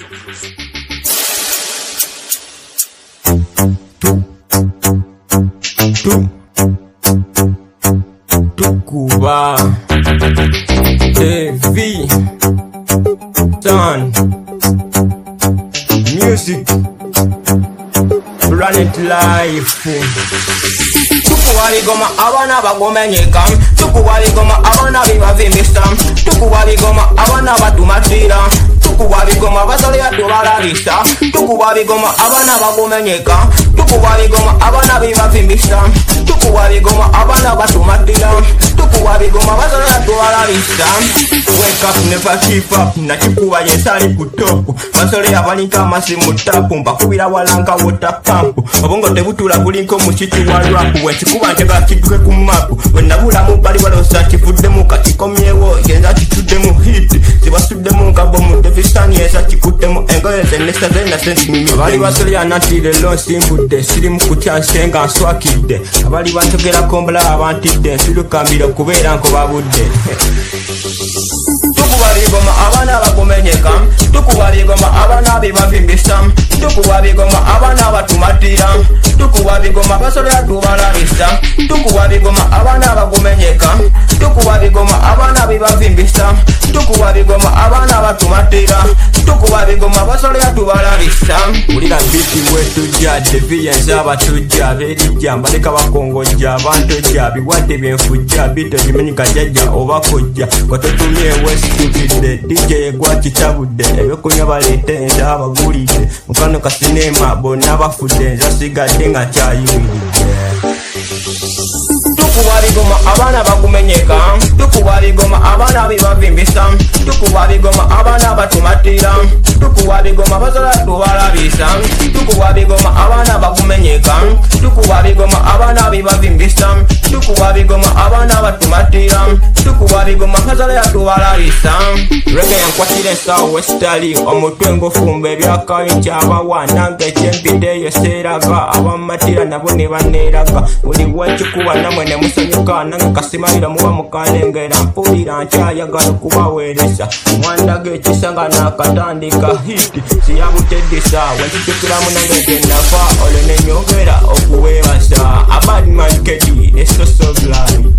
Cuba, TV, Sun, Music, Planet Life. Tukuwaligoma abana bagomenyeka, tukuwaligoma abana bibavimbisa, tukuwaligoma abana batumatira, tukuwaligoma basale atubalalisa, tukuwaligoma abana bagomenyeka, tukuwaligoma abana bibavimbisa, tukuwaligoma abana batumatira, tukuwaligoma basale atubalalisa. Wake up, never keep up, na chikuwa yesali kutopu, basale abalinka masimu tapu, mbakubira walanka water pump, abongo tebutula kulinko mushiti wa rap, wechikuwa njega kituke kumapu, wenabula mubali walosa chifuddemu kachikomyewo, yenza chichudemu hit, sibasuddemu nkabomu defisani yesa chikutemu, engoye zenesa zena sensi mimi. Abali basole anatile lo simbude, siri mkucha nsenga nswakide, abali bantogera kombola abantide, nsirukambira kubera nko babude. Tukuwaligoma abana bagomenyeka, tukuwaligoma abana bibavimbisa, tukuwaligoma abana batumatira, tukuwaligoma basole atubalalisa, tukuwaligoma abana bagomenyeka, tukuwaligoma abana bibavimbisa, tukuwaligoma abana batumatira, tukuwaligoma basole atubalalisa. Ulira biti wetujja deviyenza abatujja berijja mbaleka bakongojja abantojja biwadde byenfujja bito bimenyika jajja oba kojja watotumye westupide DJ gwa kitabudde ebyokunywa baleete enza abagulidde mukano ka sinema bonna bafudde nza sigadde nga kyayiwiridde. Tukuwaligoma abana bakumenyeka, tukuwaligoma abana bibavimbisa, tukuwaligoma abana batumatira, tukuwaligoma basala tubalabisa, tukuwaligoma abana bakumenyeka, tukuwaligoma abana bibavimbisa, tukuwaligoma abana batumatira, tukuwaligoma basala tubalabisa. Reggae yankwatire sawa westali omutwe ngofumba ebyakayinja abawana ng'ekyempiddeyo seeraga abamatira nabo ne baneeraga buli wekikuba namwe ne musanyuka nange kasimalira muba mukanengera mpulira nkyayagala okubaweereza mwandaga ekisanga nakatandika hiti siyabuteddisa wenkitukiramu nange genava olwo nenyongera okuweebasa abadman kedi esoso glani.